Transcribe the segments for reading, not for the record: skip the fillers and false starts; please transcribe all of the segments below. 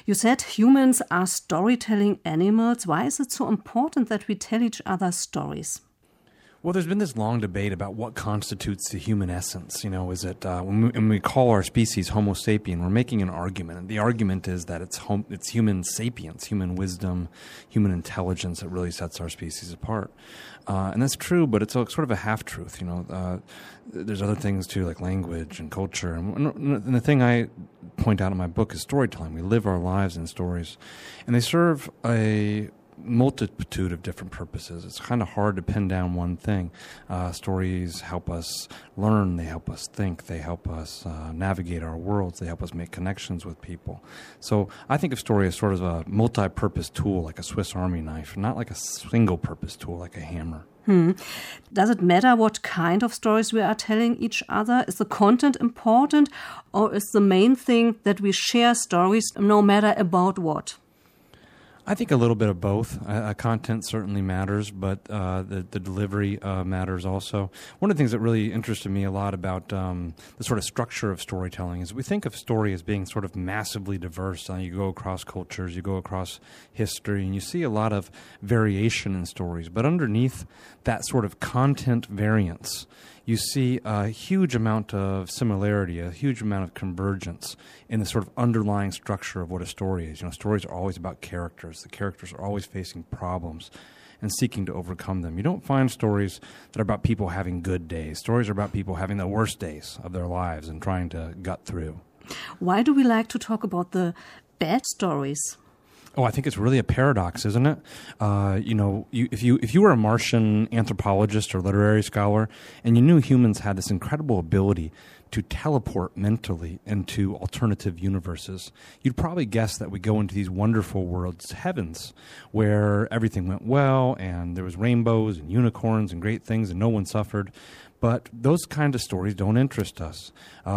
You said humans are storytelling animals. Why is it so important that we tell each other stories? Well, there's been this long debate about what constitutes the human essence. Is it when we call our species Homo sapien, we're making an argument, and the argument is that it's human sapience, human wisdom, human intelligence that really sets our species apart. And that's true, but it's sort of a half-truth. There's other things too, like language and culture. And the thing I point out in my book is storytelling. We live our lives in stories, and they serve a multitude of different purposes. It's kind of hard to pin down one thing. Stories help us learn, they help us think, they help us navigate our worlds, they help us make connections with people. So I think of story as sort of a multi-purpose tool, like a Swiss Army knife, not like a single-purpose tool, like a hammer. Does it matter what kind of stories we are telling each other? Is the content important, or is the main thing that we share stories no matter about what? I think a little bit of both. Content certainly matters, but the delivery matters also. One of the things that really interested me a lot about the sort of structure of storytelling is we think of story as being sort of massively diverse. You go across cultures, you go across history, and you see a lot of variation in stories. But underneath that sort of content variance, you see a huge amount of similarity, a huge amount of convergence in the sort of underlying structure of what a story is. Stories are always about characters. The characters are always facing problems and seeking to overcome them. You don't find stories that are about people having good days. Stories are about people having the worst days of their lives and trying to gut through. Why do we like to talk about the bad stories? Oh, I think it's really a paradox, isn't it? If you were a Martian anthropologist or literary scholar, and you knew humans had this incredible ability to teleport mentally into alternative universes, you'd probably guess that we go into these wonderful worlds, heavens, where everything went well, and there was rainbows and unicorns and great things, and no one suffered. But those kind of stories don't interest us.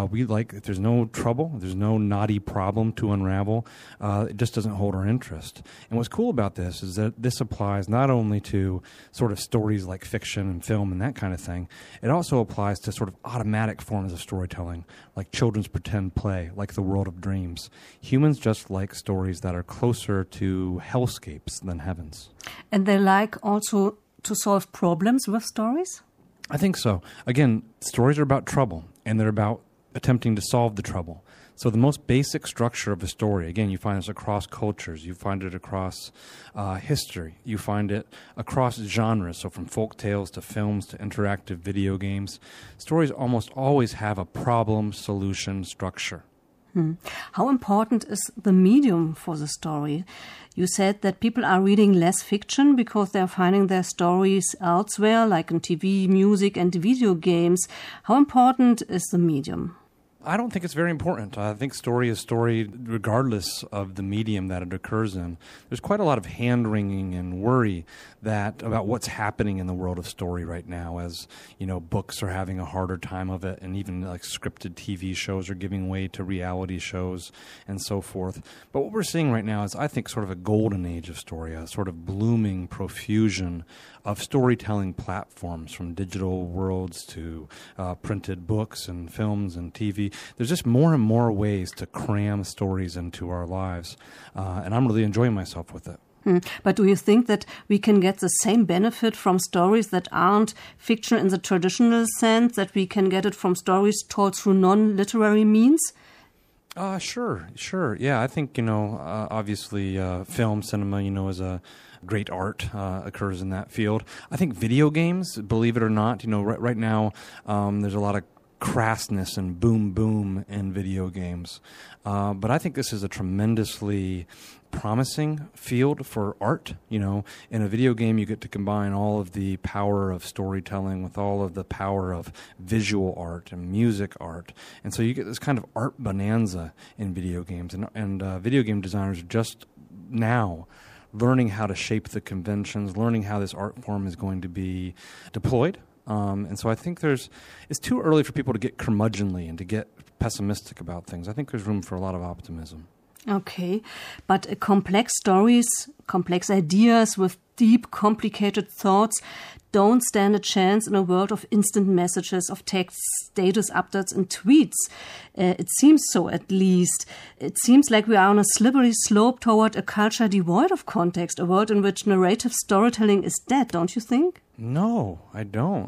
If there's no trouble, there's no knotty problem to unravel, it just doesn't hold our interest. And what's cool about this is that this applies not only to sort of stories like fiction and film and that kind of thing, it also applies to sort of automatic forms of storytelling, like children's pretend play, like the world of dreams. Humans just like stories that are closer to hellscapes than heavens. And they like also to solve problems with stories? I think so. Again, stories are about trouble, and they're about attempting to solve the trouble. So the most basic structure of a story, again, you find this across cultures, you find it across history, you find it across genres, so from folk tales to films to interactive video games. Stories almost always have a problem-solution structure. How important is the medium for the story? You said that people are reading less fiction because they're finding their stories elsewhere, like in TV, music, and video games. How important is the medium? I don't think it's very important. I think story is story regardless of the medium that it occurs in. There's quite a lot of hand-wringing and worry about what's happening in the world of story right now, as books are having a harder time of it, and even like scripted TV shows are giving way to reality shows and so forth. But what we're seeing right now is, I think, sort of a golden age of story, a sort of blooming profusion of storytelling platforms, from digital worlds to printed books and films and TV. There's just more and more ways to cram stories into our lives, and I'm really enjoying myself with it. But do you think that we can get the same benefit from stories that aren't fiction in the traditional sense, that we can get it from stories told through non-literary means? Sure. Yeah, I think, obviously film, cinema, is a great art occurs in that field. I think video games, believe it or not, right now there's a lot of crassness and boom in video games. But I think this is a tremendously promising field for art. In a video game, you get to combine all of the power of storytelling with all of the power of visual art and music art. And so you get this kind of art bonanza in video games. And video game designers are just now learning how to shape the conventions, learning how this art form is going to be deployed. And so I think it's too early for people to get curmudgeonly and to get pessimistic about things. I think there's room for a lot of optimism. Okay, but complex stories, complex ideas with deep, complicated thoughts don't stand a chance in a world of instant messages, of text, status updates and tweets. It seems so, at least. It seems like we are on a slippery slope toward a culture devoid of context, a world in which narrative storytelling is dead, don't you think? No, I don't.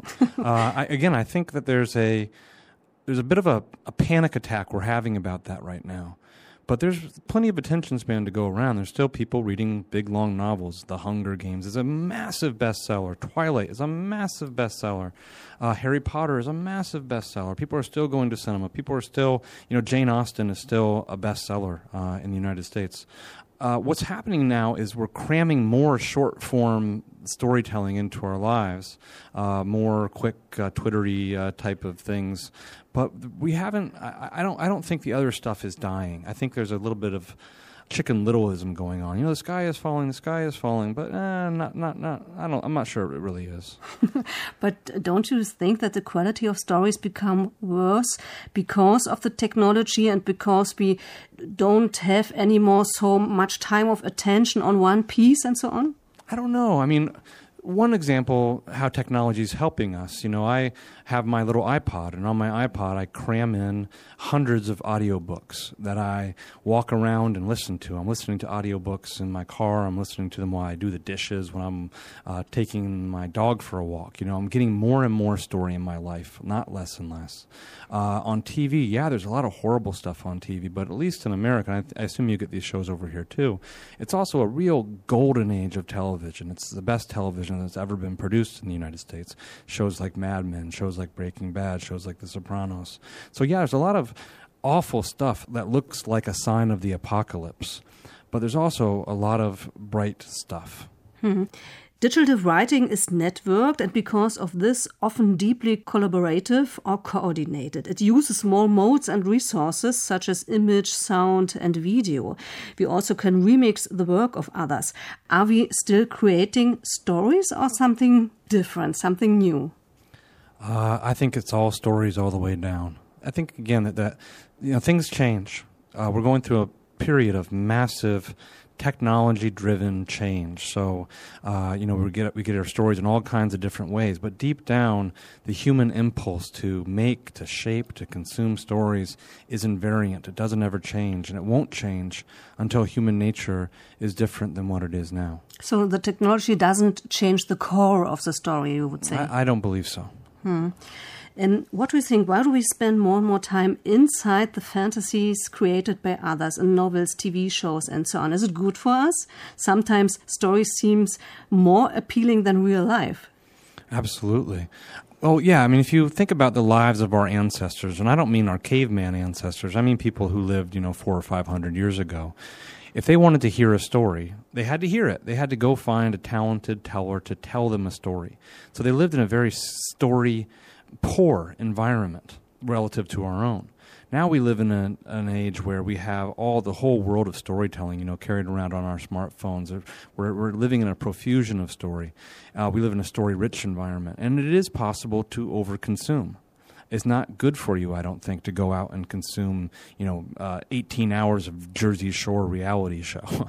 I think that there's a bit of a panic attack we're having about that right now. But there's plenty of attention span to go around. There's still people reading big, long novels. The Hunger Games is a massive bestseller. Twilight is a massive bestseller. Harry Potter is a massive bestseller. People are still going to cinema. People are still, Jane Austen is still a bestseller in the United States. What's happening now is we're cramming more short-form storytelling into our lives, more quick, Twittery type of things. But we haven't. I don't think the other stuff is dying. I think there's a little bit of Chicken Littleism going on. The sky is falling. The sky is falling. But not. I'm not sure it really is. But don't you think that the quality of stories become worse because of the technology and because we don't have anymore so much time of attention on one piece and so on? I don't know. I mean, one example how technology is helping us. I have my little iPod, and on my iPod I cram in hundreds of audiobooks that I walk around and listen to. I'm listening to audiobooks in my car. I'm listening to them while I do the dishes, when I'm taking my dog for a walk. I'm getting more and more story in my life, not less and less. On TV, there's a lot of horrible stuff on TV, but at least in America, and I assume you get these shows over here too, it's also a real golden age of television. It's the best television that's ever been produced in the United States. Shows like Mad Men, shows like Breaking Bad, shows like The Sopranos. So there's a lot of awful stuff that looks like a sign of the apocalypse, but there's also a lot of bright stuff. Digital writing is networked and because of this often deeply collaborative or coordinated. It uses more modes and resources such as image, sound and video. We also can remix the work of others. Are we still creating stories or something different, something new? I think it's all stories all the way down. I think, again, that things change. We're going through a period of massive technology-driven change. So, we get our stories in all kinds of different ways. But deep down, the human impulse to make, to shape, to consume stories is invariant. It doesn't ever change, and it won't change until human nature is different than what it is now. So the technology doesn't change the core of the story, you would say? I don't believe so. And what do you think? Why do we spend more and more time inside the fantasies created by others in novels, TV shows, and so on? Is it good for us? Sometimes stories seems more appealing than real life. Absolutely. Oh, yeah. I mean, if you think about the lives of our ancestors, and I don't mean our caveman ancestors, I mean people who lived, 400 or 500 years ago. If they wanted to hear a story, they had to hear it. They had to go find a talented teller to tell them a story. So they lived in a very story-poor environment relative to our own. Now we live in an age where we have the whole world of storytelling, carried around on our smartphones. We're living in a profusion of story. We live in a story-rich environment, and it is possible to overconsume. It's not good for you, I don't think, to go out and consume, 18 hours of Jersey Shore reality show.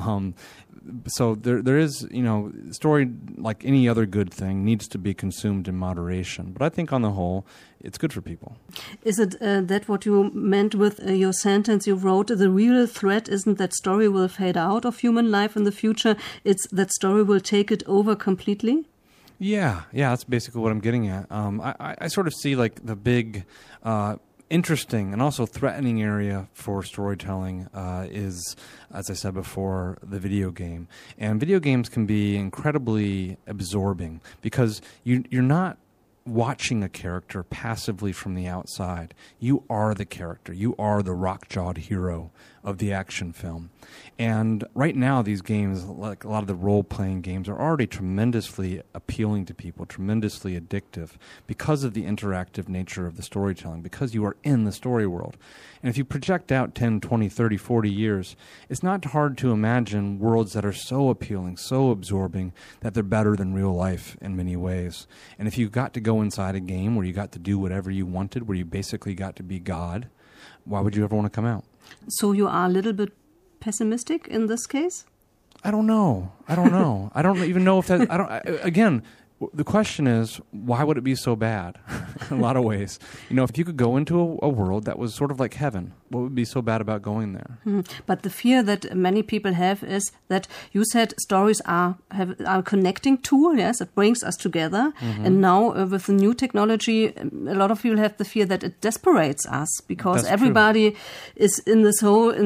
So there is, story, like any other good thing, needs to be consumed in moderation. But I think on the whole, it's good for people. Is it that what you meant with your sentence you wrote, the real threat isn't that story will fade out of human life in the future, it's that story will take it over completely? Yeah, that's basically what I'm getting at. I sort of see like the big, interesting and also threatening area for storytelling is, as I said before, the video game. And video games can be incredibly absorbing because you're not watching a character passively from the outside. You are the character. You are the rock-jawed hero of the action film. And right now, these games, like a lot of the role-playing games, are already tremendously appealing to people, tremendously addictive because of the interactive nature of the storytelling, because you are in the story world. And if you project out 10, 20, 30, 40 years, it's not hard to imagine worlds that are so appealing, so absorbing, that they're better than real life in many ways. And if you got to go inside a game where you got to do whatever you wanted, where you basically got to be God, why would you ever want to come out? So you are a little bit pessimistic in this case? I don't know. I don't even know if that. Again, the question is, why would it be so bad? In a lot of ways, if you could go into a world that was sort of like heaven, what would be so bad about going there? But the fear that many people have is that you said stories are a connecting tool. Yes, it brings us together. And now with the new technology, a lot of people have the fear that it desperates us because That's everybody is in this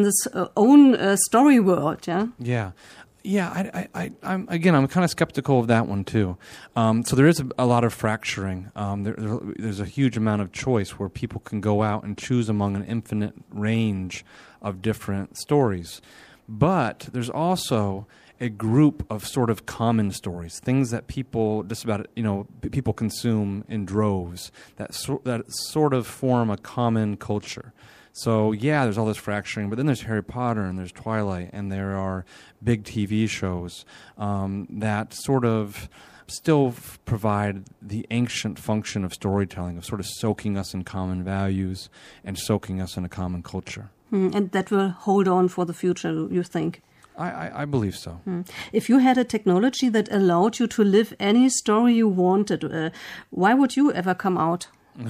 own story world. Yeah. Yeah. Yeah, I'm kind of skeptical of that one too. So there is a lot of fracturing. There's a huge amount of choice where people can go out and choose among an infinite range of different stories. But there's also a group of sort of common stories, things that people people consume in droves that sort of form a common culture. So, yeah, there's all this fracturing, but then there's Harry Potter and there's Twilight and there are big TV shows that sort of still provide the ancient function of storytelling, of sort of soaking us in common values and soaking us in a common culture. And that will hold on for the future, you think? I believe so. If you had a technology that allowed you to live any story you wanted, why would you ever come out?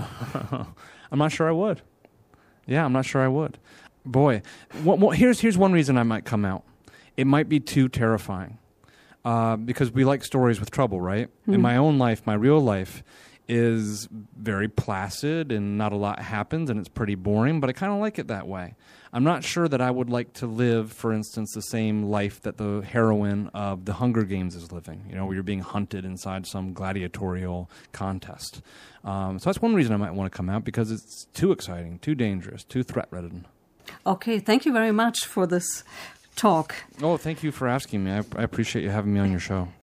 I'm not sure I would. Yeah, I'm not sure I would. Boy, here's one reason I might come out. It might be too terrifying because we like stories with trouble, right? In my own life, my real life is very placid and not a lot happens and it's pretty boring, but I kind of like it that way. I'm not sure that I would like to live, for instance, the same life that the heroine of The Hunger Games is living, where you're being hunted inside some gladiatorial contest. So that's one reason I might want to come out, because it's too exciting, too dangerous, too threat-ridden. Okay, thank you very much for this talk. Oh, thank you for asking me. I appreciate you having me on your show.